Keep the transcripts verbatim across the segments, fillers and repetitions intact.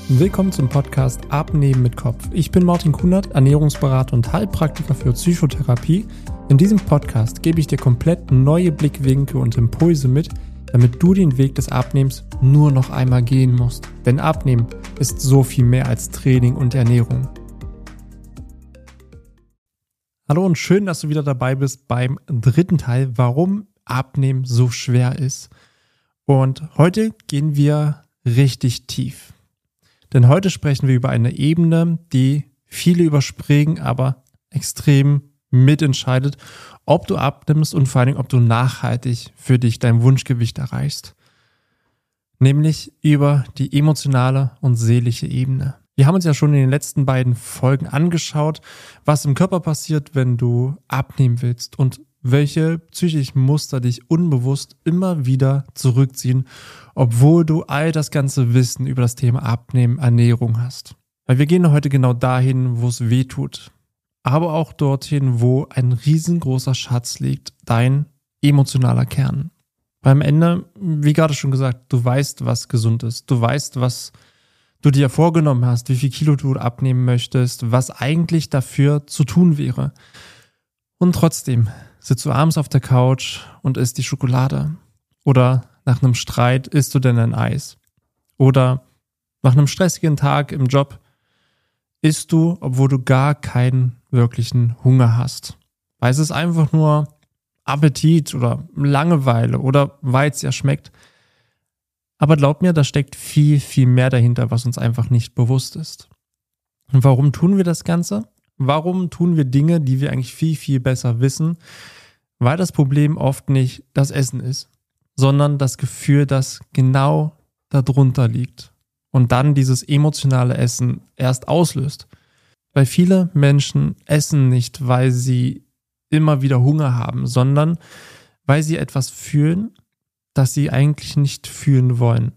Willkommen zum Podcast Abnehmen mit Kopf. Ich bin Martin Kunert, Ernährungsberater und Heilpraktiker für Psychotherapie. In diesem Podcast gebe ich dir komplett neue Blickwinkel und Impulse mit, damit du den Weg des Abnehmens nur noch einmal gehen musst. Denn Abnehmen ist so viel mehr als Training und Ernährung. Hallo und schön, dass du wieder dabei bist beim dritten Teil, warum Abnehmen so schwer ist. Und heute gehen wir richtig tief. Denn heute sprechen wir über eine Ebene, die viele überspringen, aber extrem mitentscheidet, ob du abnimmst und vor allem, ob du nachhaltig für dich dein Wunschgewicht erreichst. Nämlich über die emotionale und seelische Ebene. Wir haben uns ja schon in den letzten beiden Folgen angeschaut, was im Körper passiert, wenn du abnehmen willst und welche psychischen Muster dich unbewusst immer wieder zurückziehen, obwohl du all das ganze Wissen über das Thema Abnehmen, Ernährung hast. Weil wir gehen heute genau dahin, wo es weh tut, aber auch dorthin, wo ein riesengroßer Schatz liegt, dein emotionaler Kern. Beim Ende, wie gerade schon gesagt, du weißt, was gesund ist, du weißt, was du dir vorgenommen hast, wie viel Kilo du abnehmen möchtest, was eigentlich dafür zu tun wäre. Und trotzdem sitzt du abends auf der Couch und isst die Schokolade. Oder nach einem Streit isst du denn ein Eis. Oder nach einem stressigen Tag im Job isst du, obwohl du gar keinen wirklichen Hunger hast. Weil es ist einfach nur Appetit oder Langeweile oder weil es ja schmeckt. Aber glaub mir, da steckt viel, viel mehr dahinter, was uns einfach nicht bewusst ist. Und warum tun wir das Ganze? Warum tun wir Dinge, die wir eigentlich viel, viel besser wissen? Weil das Problem oft nicht das Essen ist, sondern das Gefühl, das genau darunter liegt und dann dieses emotionale Essen erst auslöst. Weil viele Menschen essen nicht, weil sie immer wieder Hunger haben, sondern weil sie etwas fühlen, das sie eigentlich nicht fühlen wollen.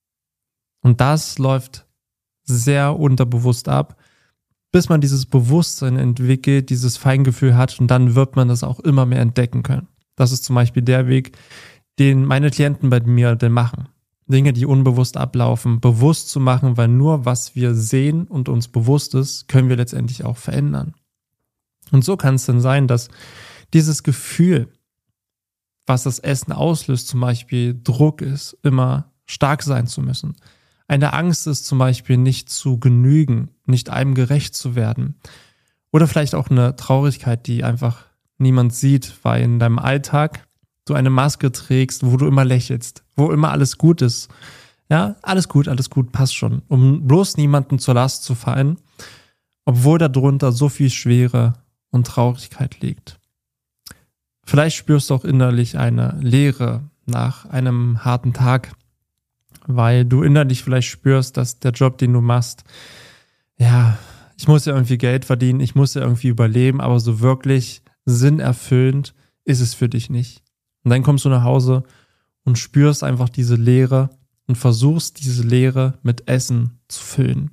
Und das läuft sehr unterbewusst ab, bis man dieses Bewusstsein entwickelt, dieses Feingefühl hat und dann wird man das auch immer mehr entdecken können. Das ist zum Beispiel der Weg, den meine Klienten bei mir denn machen. Dinge, die unbewusst ablaufen, bewusst zu machen, weil nur was wir sehen und uns bewusst ist, können wir letztendlich auch verändern. Und so kann es dann sein, dass dieses Gefühl, was das Essen auslöst, zum Beispiel Druck ist, immer stark sein zu müssen. Eine Angst ist zum Beispiel nicht zu genügen, nicht einem gerecht zu werden. Oder vielleicht auch eine Traurigkeit, die einfach niemand sieht, weil in deinem Alltag du eine Maske trägst, wo du immer lächelst, wo immer alles gut ist. Ja, alles gut, alles gut, passt schon. Um bloß niemanden zur Last zu fallen, obwohl darunter so viel Schwere und Traurigkeit liegt. Vielleicht spürst du auch innerlich eine Leere nach einem harten Tag, weil du innerlich vielleicht spürst, dass der Job, den du machst, ja, ich muss ja irgendwie Geld verdienen, ich muss ja irgendwie überleben, aber so wirklich sinnerfüllend ist es für dich nicht. Und dann kommst du nach Hause und spürst einfach diese Leere und versuchst diese Leere mit Essen zu füllen.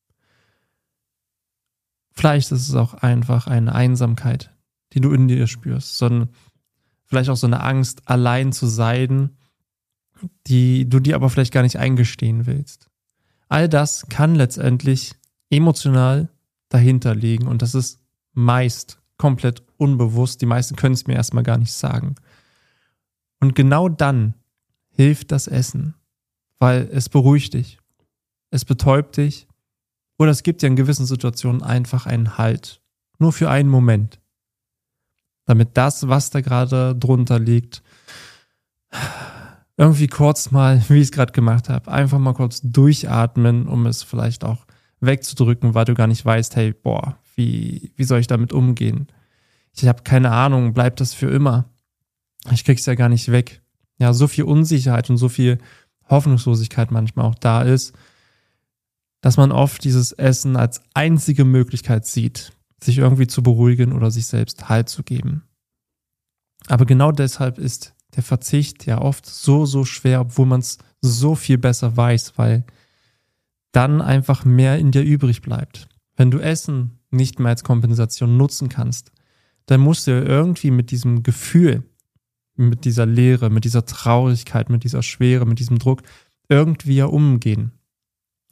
Vielleicht ist es auch einfach eine Einsamkeit, die du in dir spürst, sondern vielleicht auch so eine Angst, allein zu sein, die du dir aber vielleicht gar nicht eingestehen willst. All das kann letztendlich emotional dahinter liegen und das ist meist komplett unbewusst. Die meisten können es mir erstmal gar nicht sagen. Und genau dann hilft das Essen, weil es beruhigt dich, es betäubt dich oder es gibt dir in gewissen Situationen einfach einen Halt, nur für einen Moment. Damit das, was da gerade drunter liegt, irgendwie kurz mal, wie ich es gerade gemacht habe, einfach mal kurz durchatmen, um es vielleicht auch wegzudrücken, weil du gar nicht weißt, hey, boah, wie, wie soll ich damit umgehen? Ich habe keine Ahnung, bleibt das für immer? Ich krieg's ja gar nicht weg. Ja, so viel Unsicherheit und so viel Hoffnungslosigkeit manchmal auch da ist, dass man oft dieses Essen als einzige Möglichkeit sieht, sich irgendwie zu beruhigen oder sich selbst Halt zu geben. Aber genau deshalb ist der Verzicht ja oft so, so schwer, obwohl man es so viel besser weiß, weil dann einfach mehr in dir übrig bleibt. Wenn du Essen nicht mehr als Kompensation nutzen kannst, dann musst du irgendwie mit diesem Gefühl, mit dieser Leere, mit dieser Traurigkeit, mit dieser Schwere, mit diesem Druck irgendwie ja umgehen.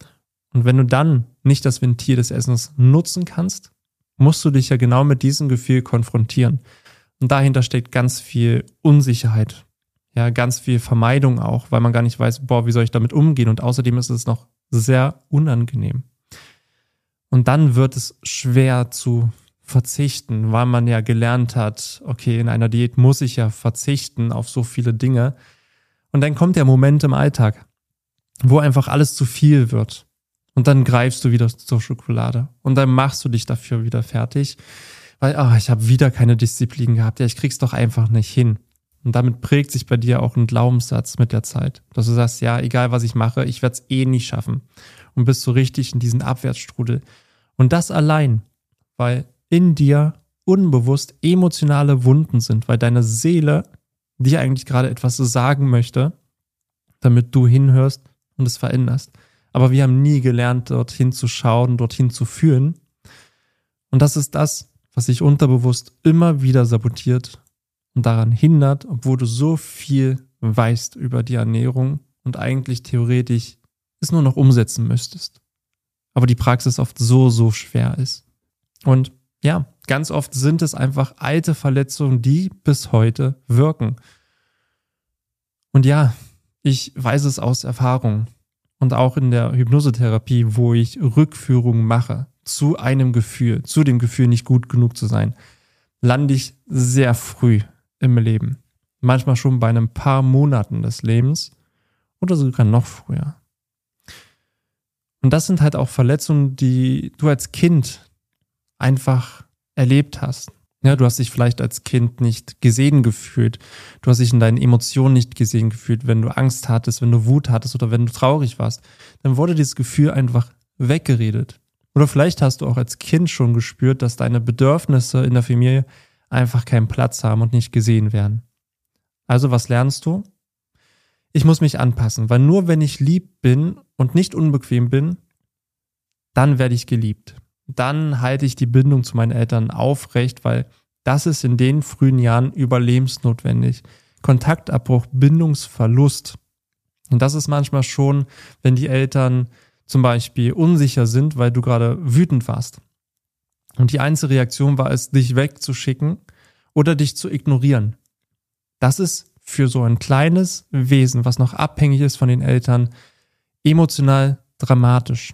Und wenn du dann nicht das Ventil des Essens nutzen kannst, musst du dich ja genau mit diesem Gefühl konfrontieren. Und dahinter steckt ganz viel Unsicherheit, ja, ganz viel Vermeidung auch, weil man gar nicht weiß, boah, wie soll ich damit umgehen? Und außerdem ist es noch sehr unangenehm. Und dann wird es schwer zu verzichten, weil man ja gelernt hat, okay, in einer Diät muss ich ja verzichten auf so viele Dinge. Und dann kommt der Moment im Alltag, wo einfach alles zu viel wird. Und dann greifst du wieder zur Schokolade. Und dann machst du dich dafür wieder fertig, weil, ah, ich habe wieder keine Disziplin gehabt. Ja, ich krieg's doch einfach nicht hin. Und damit prägt sich bei dir auch ein Glaubenssatz mit der Zeit, dass du sagst, ja, egal was ich mache, ich werde es eh nicht schaffen. Und bist so richtig in diesen Abwärtsstrudel. Und das allein, weil in dir unbewusst emotionale Wunden sind, weil deine Seele dir eigentlich gerade etwas sagen möchte, damit du hinhörst und es veränderst. Aber wir haben nie gelernt, dorthin zu schauen, dorthin zu fühlen. Und das ist das, was sich unterbewusst immer wieder sabotiert und daran hindert, obwohl du so viel weißt über die Ernährung und eigentlich theoretisch es nur noch umsetzen müsstest. Aber die Praxis oft so, so schwer ist. Und ja, ganz oft sind es einfach alte Verletzungen, die bis heute wirken. Und ja, ich weiß es aus Erfahrung und auch in der Hypnosetherapie, wo ich Rückführungen mache zu einem Gefühl, zu dem Gefühl, nicht gut genug zu sein, lande ich sehr früh im Leben. Manchmal schon bei ein paar Monaten des Lebens oder sogar noch früher. Und das sind halt auch Verletzungen, die du als Kind einfach erlebt hast. Ja, du hast dich vielleicht als Kind nicht gesehen gefühlt. Du hast dich in deinen Emotionen nicht gesehen gefühlt, wenn du Angst hattest, wenn du Wut hattest oder wenn du traurig warst. Dann wurde dieses Gefühl einfach weggeredet. Oder vielleicht hast du auch als Kind schon gespürt, dass deine Bedürfnisse in der Familie einfach keinen Platz haben und nicht gesehen werden. Also was lernst du? Ich muss mich anpassen, weil nur wenn ich lieb bin und nicht unbequem bin, dann werde ich geliebt. Dann halte ich die Bindung zu meinen Eltern aufrecht, weil das ist in den frühen Jahren überlebensnotwendig. Kontaktabbruch, Bindungsverlust. Und das ist manchmal schon, wenn die Eltern zum Beispiel unsicher sind, weil du gerade wütend warst. Und die einzige Reaktion war es, dich wegzuschicken oder dich zu ignorieren. Das ist für so ein kleines Wesen, was noch abhängig ist von den Eltern, emotional dramatisch.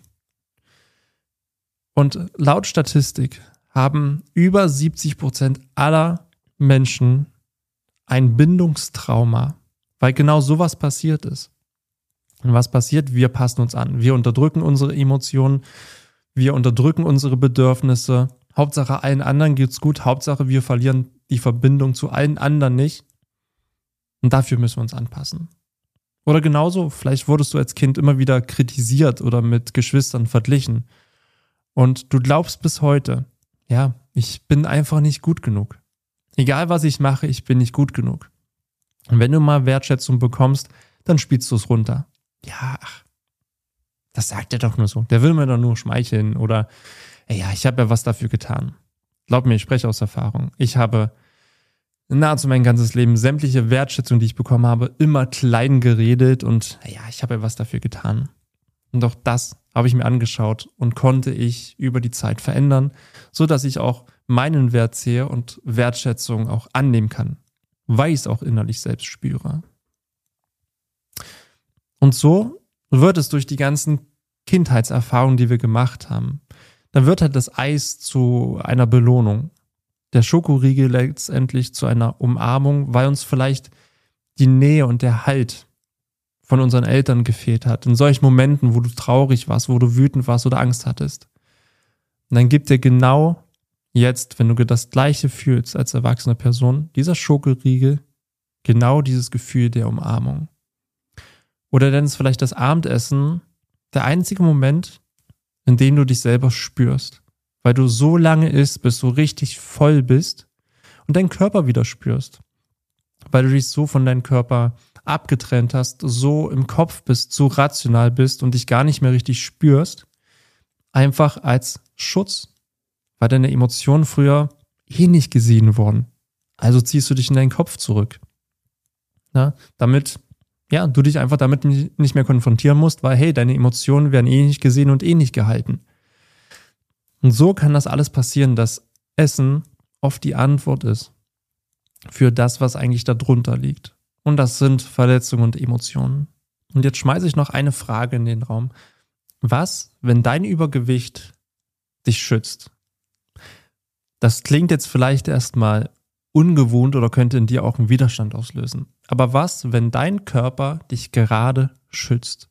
Und laut Statistik haben über siebzig Prozent aller Menschen ein Bindungstrauma, weil genau sowas passiert ist. Und was passiert? Wir passen uns an. Wir unterdrücken unsere Emotionen, wir unterdrücken unsere Bedürfnisse. Hauptsache allen anderen geht's gut, Hauptsache wir verlieren die Verbindung zu allen anderen nicht. Und dafür müssen wir uns anpassen. Oder genauso, vielleicht wurdest du als Kind immer wieder kritisiert oder mit Geschwistern verglichen. Und du glaubst bis heute, ja, ich bin einfach nicht gut genug. Egal was ich mache, ich bin nicht gut genug. Und wenn du mal Wertschätzung bekommst, dann spielst du es runter. Ja, ach, das sagt er doch nur so. Der will mir doch nur schmeicheln oder, ey, ja, ich habe ja was dafür getan. Glaub mir, ich spreche aus Erfahrung. Ich habe nahezu mein ganzes Leben sämtliche Wertschätzung, die ich bekommen habe, immer klein geredet und ja, ich habe ja was dafür getan. Und auch das habe ich mir angeschaut und konnte ich über die Zeit verändern, so dass ich auch meinen Wert sehe und Wertschätzung auch annehmen kann, weil ich es auch innerlich selbst spüre. Und so wird es durch die ganzen Kindheitserfahrungen, die wir gemacht haben, dann wird halt das Eis zu einer Belohnung, der Schokoriegel letztendlich zu einer Umarmung, weil uns vielleicht die Nähe und der Halt von unseren Eltern gefehlt hat. In solchen Momenten, wo du traurig warst, wo du wütend warst oder Angst hattest. Und dann gibt dir genau jetzt, wenn du das Gleiche fühlst als erwachsene Person, dieser Schokoriegel genau dieses Gefühl der Umarmung. Oder dann ist vielleicht das Abendessen der einzige Moment, in dem du dich selber spürst. Weil du so lange isst, bis du richtig voll bist und deinen Körper wieder spürst. Weil du dich so von deinem Körper abgetrennt hast, so im Kopf bist, so rational bist und dich gar nicht mehr richtig spürst, einfach als Schutz, weil deine Emotionen früher eh nicht gesehen wurden. Also ziehst du dich in deinen Kopf zurück. Ja, damit ja, du dich einfach damit nicht mehr konfrontieren musst, weil hey, deine Emotionen werden eh nicht gesehen und eh nicht gehalten. Und so kann das alles passieren, dass Essen oft die Antwort ist für das, was eigentlich darunter liegt. Und das sind Verletzungen und Emotionen. Und jetzt schmeiße ich noch eine Frage in den Raum. Was, wenn dein Übergewicht dich schützt? Das klingt jetzt vielleicht erstmal ungewohnt oder könnte in dir auch einen Widerstand auslösen. Aber was, wenn dein Körper dich gerade schützt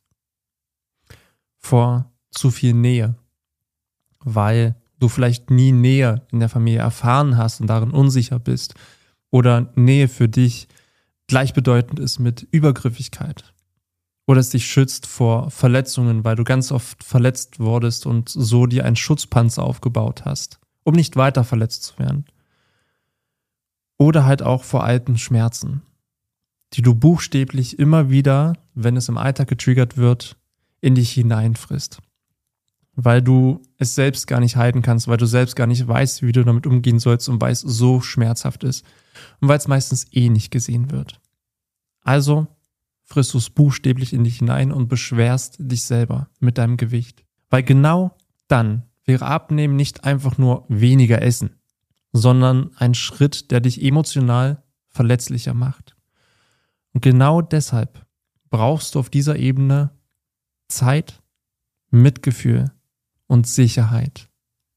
vor zu viel Nähe, weil du vielleicht nie Nähe in der Familie erfahren hast und darin unsicher bist oder Nähe für dich gleichbedeutend ist mit Übergriffigkeit oder es dich schützt vor Verletzungen, weil du ganz oft verletzt wurdest und so dir einen Schutzpanzer aufgebaut hast, um nicht weiter verletzt zu werden. Oder halt auch vor alten Schmerzen, die du buchstäblich immer wieder, wenn es im Alltag getriggert wird, in dich hineinfrisst. Weil du es selbst gar nicht halten kannst, weil du selbst gar nicht weißt, wie du damit umgehen sollst und weil es so schmerzhaft ist und weil es meistens eh nicht gesehen wird. Also frisst du es buchstäblich in dich hinein und beschwerst dich selber mit deinem Gewicht. Weil genau dann wäre Abnehmen nicht einfach nur weniger essen, sondern ein Schritt, der dich emotional verletzlicher macht. Und genau deshalb brauchst du auf dieser Ebene Zeit, Mitgefühl und Sicherheit.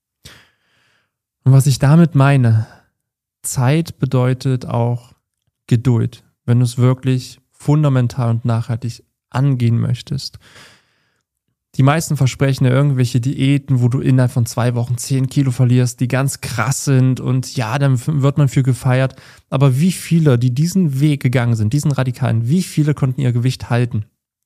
Und was ich damit meine, Zeit bedeutet auch Geduld, wenn du es wirklich fundamental und nachhaltig angehen möchtest. Die meisten versprechen ja irgendwelche Diäten, wo du innerhalb von zwei Wochen zehn Kilo verlierst, die ganz krass sind und ja, dann wird man für gefeiert. Aber wie viele, die diesen Weg gegangen sind, diesen radikalen, wie viele konnten ihr Gewicht halten?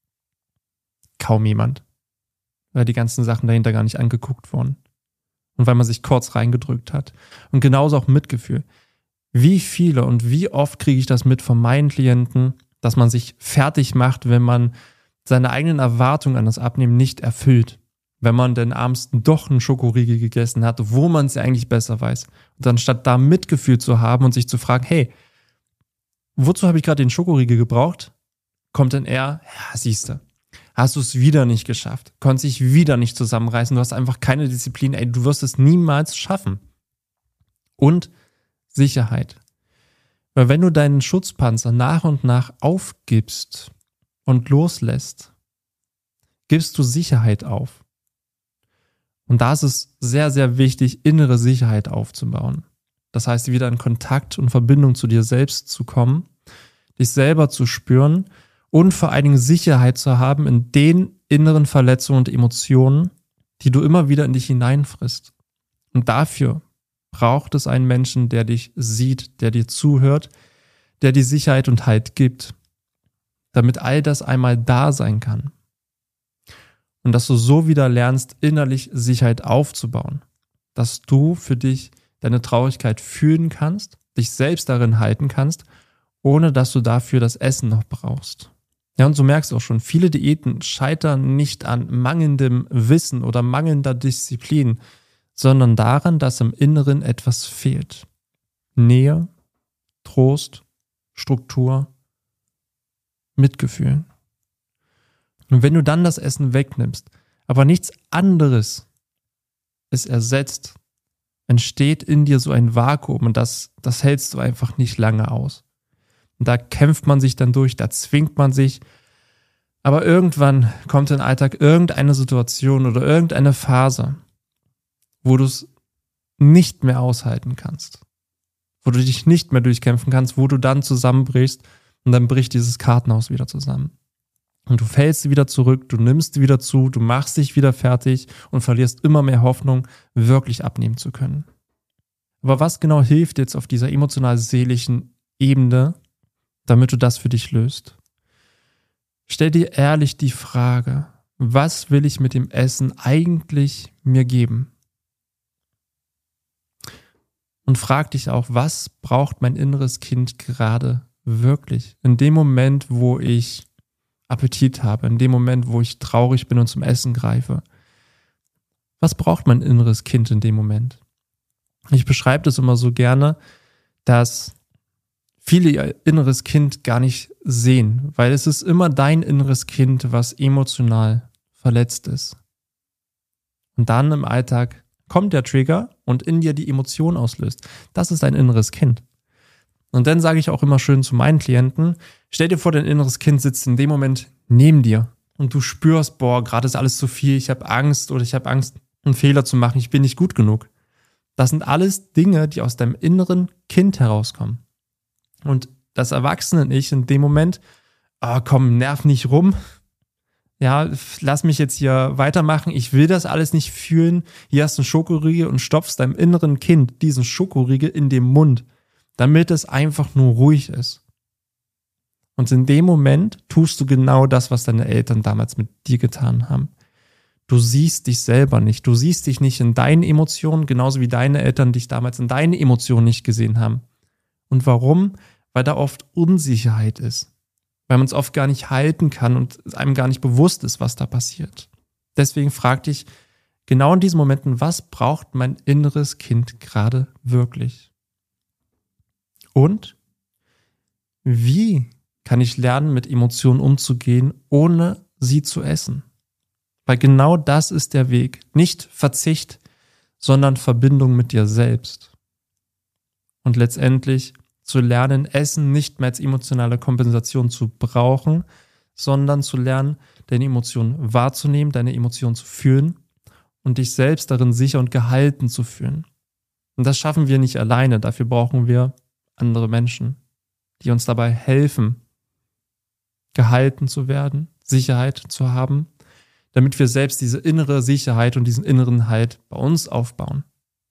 Kaum jemand. Weil die ganzen Sachen dahinter gar nicht angeguckt wurden. Und weil man sich kurz reingedrückt hat. Und genauso auch Mitgefühl. Wie viele und wie oft kriege ich das mit von meinen Klienten, dass man sich fertig macht, wenn man seine eigenen Erwartungen an das Abnehmen nicht erfüllt. Wenn man denn abends doch einen Schokoriegel gegessen hat, wo man es ja eigentlich besser weiß. Und anstatt da Mitgefühl zu haben und sich zu fragen, hey, wozu habe ich gerade den Schokoriegel gebraucht? Kommt dann eher, ja, siehste, hast du es wieder nicht geschafft, konntest dich wieder nicht zusammenreißen, du hast einfach keine Disziplin, ey, du wirst es niemals schaffen. Und Sicherheit. Weil wenn du deinen Schutzpanzer nach und nach aufgibst und loslässt, gibst du Sicherheit auf. Und da ist es sehr, sehr wichtig, innere Sicherheit aufzubauen. Das heißt, wieder in Kontakt und Verbindung zu dir selbst zu kommen, dich selber zu spüren und vor allen Dingen Sicherheit zu haben in den inneren Verletzungen und Emotionen, die du immer wieder in dich hineinfrisst. Und dafür braucht es einen Menschen, der dich sieht, der dir zuhört, der dir Sicherheit und Halt gibt, damit all das einmal da sein kann. Und dass du so wieder lernst, innerlich Sicherheit aufzubauen. Dass du für dich deine Traurigkeit fühlen kannst, dich selbst darin halten kannst, ohne dass du dafür das Essen noch brauchst. Ja, und so merkst du auch schon, viele Diäten scheitern nicht an mangelndem Wissen oder mangelnder Disziplin, sondern daran, dass im Inneren etwas fehlt. Nähe, Trost, Struktur, Mitgefühl. Und wenn du dann das Essen wegnimmst, aber nichts anderes es ersetzt, entsteht in dir so ein Vakuum und das, das hältst du einfach nicht lange aus. Und da kämpft man sich dann durch, da zwingt man sich, aber irgendwann kommt im Alltag irgendeine Situation oder irgendeine Phase, wo du es nicht mehr aushalten kannst, wo du dich nicht mehr durchkämpfen kannst, wo du dann zusammenbrichst und dann bricht dieses Kartenhaus wieder zusammen. Und du fällst wieder zurück, du nimmst wieder zu, du machst dich wieder fertig und verlierst immer mehr Hoffnung, wirklich abnehmen zu können. Aber was genau hilft jetzt auf dieser emotional-seelischen Ebene, damit du das für dich löst? Stell dir ehrlich die Frage, was will ich mit dem Essen eigentlich mir geben? Und frag dich auch, was braucht mein inneres Kind gerade wirklich? In dem Moment, wo ich Appetit habe, in dem Moment, wo ich traurig bin und zum Essen greife. Was braucht mein inneres Kind in dem Moment? Ich beschreibe das immer so gerne, dass viele ihr inneres Kind gar nicht sehen, weil es ist immer dein inneres Kind, was emotional verletzt ist. Und dann im Alltag kommt der Trigger und in dir die Emotion auslöst. Das ist dein inneres Kind. Und dann sage ich auch immer schön zu meinen Klienten, stell dir vor, dein inneres Kind sitzt in dem Moment neben dir und du spürst, boah, gerade ist alles zu viel, ich habe Angst oder ich habe Angst, einen Fehler zu machen, ich bin nicht gut genug. Das sind alles Dinge, die aus deinem inneren Kind herauskommen. Und das Erwachsene-Ich in dem Moment, oh, komm, nerv nicht rum, ja, lass mich jetzt hier weitermachen, ich will das alles nicht fühlen, hier hast du einen Schokoriegel und stopfst deinem inneren Kind diesen Schokoriegel in den Mund, damit es einfach nur ruhig ist. Und in dem Moment tust du genau das, was deine Eltern damals mit dir getan haben. Du siehst dich selber nicht, du siehst dich nicht in deinen Emotionen, genauso wie deine Eltern dich damals in deinen Emotionen nicht gesehen haben. Und warum? Weil da oft Unsicherheit ist. Weil man es oft gar nicht halten kann und einem gar nicht bewusst ist, was da passiert. Deswegen frag dich genau in diesen Momenten, was braucht mein inneres Kind gerade wirklich? Und wie kann ich lernen, mit Emotionen umzugehen, ohne sie zu essen? Weil genau das ist der Weg. Nicht Verzicht, sondern Verbindung mit dir selbst. Und letztendlich zu lernen, Essen nicht mehr als emotionale Kompensation zu brauchen, sondern zu lernen, deine Emotionen wahrzunehmen, deine Emotionen zu fühlen und dich selbst darin sicher und gehalten zu fühlen. Und das schaffen wir nicht alleine. Dafür brauchen wir andere Menschen, die uns dabei helfen, gehalten zu werden, Sicherheit zu haben, damit wir selbst diese innere Sicherheit und diesen inneren Halt bei uns aufbauen.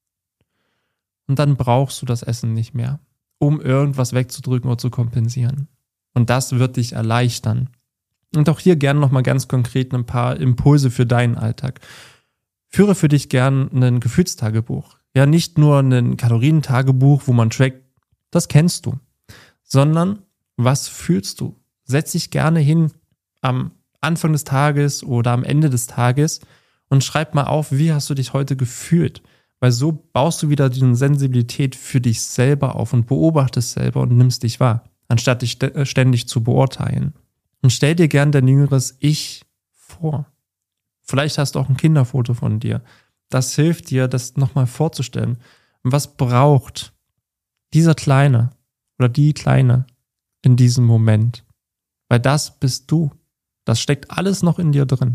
Und dann brauchst du das Essen nicht mehr, um irgendwas wegzudrücken oder zu kompensieren. Und das wird dich erleichtern. Und auch hier gerne nochmal ganz konkret ein paar Impulse für deinen Alltag. Führe für dich gern ein Gefühlstagebuch. Ja, nicht nur ein Kalorientagebuch, wo man trackt, das kennst du, sondern was fühlst du? Setz dich gerne hin am Anfang des Tages oder am Ende des Tages und schreib mal auf, wie hast du dich heute gefühlt? Weil so baust du wieder diese Sensibilität für dich selber auf und beobachtest selber und nimmst dich wahr, anstatt dich ständig zu beurteilen. Und stell dir gern dein jüngeres Ich vor. Vielleicht hast du auch ein Kinderfoto von dir. Das hilft dir, das nochmal vorzustellen. Und was braucht dieser Kleine oder die Kleine in diesem Moment? Weil das bist du. Das steckt alles noch in dir drin.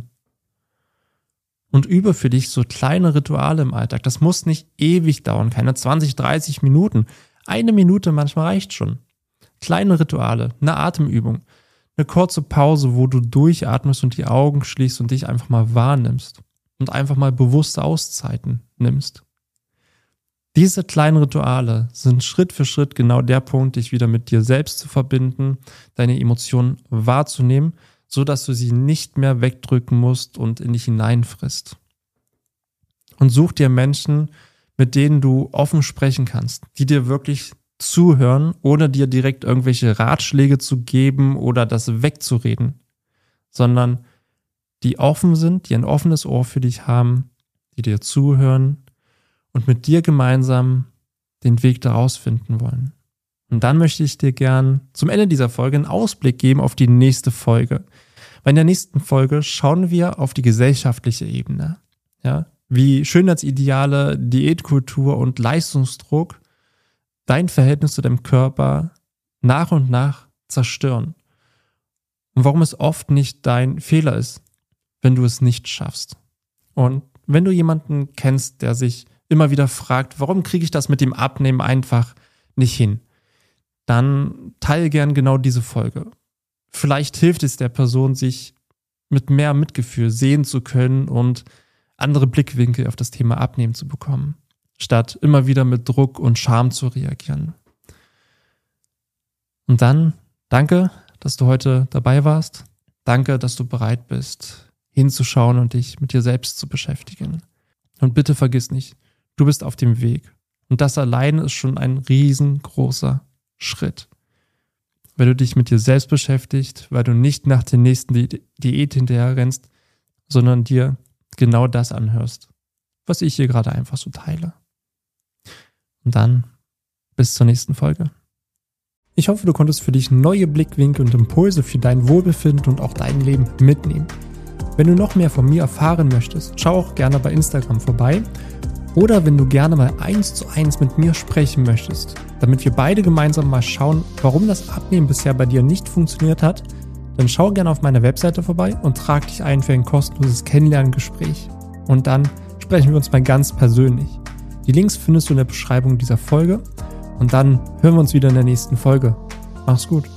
Und übe für dich so kleine Rituale im Alltag. Das muss nicht ewig dauern, keine zwanzig, dreißig Minuten. Eine Minute manchmal reicht schon. Kleine Rituale, eine Atemübung, eine kurze Pause, wo du durchatmest und die Augen schließt und dich einfach mal wahrnimmst und einfach mal bewusste Auszeiten nimmst. Diese kleinen Rituale sind Schritt für Schritt genau der Punkt, dich wieder mit dir selbst zu verbinden, deine Emotionen wahrzunehmen, so dass du sie nicht mehr wegdrücken musst und in dich hineinfrisst. Und such dir Menschen, mit denen du offen sprechen kannst, die dir wirklich zuhören, ohne dir direkt irgendwelche Ratschläge zu geben oder das wegzureden, sondern die offen sind, die ein offenes Ohr für dich haben, die dir zuhören und mit dir gemeinsam den Weg daraus finden wollen. Und dann möchte ich dir gern zum Ende dieser Folge einen Ausblick geben auf die nächste Folge. Weil in der nächsten Folge schauen wir auf die gesellschaftliche Ebene. Ja, wie Schönheitsideale, Diätkultur und Leistungsdruck dein Verhältnis zu deinem Körper nach und nach zerstören. Und warum es oft nicht dein Fehler ist, wenn du es nicht schaffst. Und wenn du jemanden kennst, der sich immer wieder fragt, warum kriege ich das mit dem Abnehmen einfach nicht hin, dann teile gern genau diese Folge. Vielleicht hilft es der Person, sich mit mehr Mitgefühl sehen zu können und andere Blickwinkel auf das Thema Abnehmen zu bekommen, statt immer wieder mit Druck und Scham zu reagieren. Und dann danke, dass du heute dabei warst. Danke, dass du bereit bist, hinzuschauen und dich mit dir selbst zu beschäftigen. Und bitte vergiss nicht, du bist auf dem Weg. Und das alleine ist schon ein riesengroßer Schritt. Weil du dich mit dir selbst beschäftigst, weil du nicht nach der nächsten Di- Diät hinterher rennst, sondern dir genau das anhörst, was ich hier gerade einfach so teile. Und dann bis zur nächsten Folge. Ich hoffe, du konntest für dich neue Blickwinkel und Impulse für dein Wohlbefinden und auch dein Leben mitnehmen. Wenn du noch mehr von mir erfahren möchtest, schau auch gerne bei Instagram vorbei. Oder wenn du gerne mal eins zu eins mit mir sprechen möchtest, damit wir beide gemeinsam mal schauen, warum das Abnehmen bisher bei dir nicht funktioniert hat, dann schau gerne auf meiner Webseite vorbei und trag dich ein für ein kostenloses Kennenlerngespräch. Und dann sprechen wir uns mal ganz persönlich. Die Links findest du in der Beschreibung dieser Folge und dann hören wir uns wieder in der nächsten Folge. Mach's gut.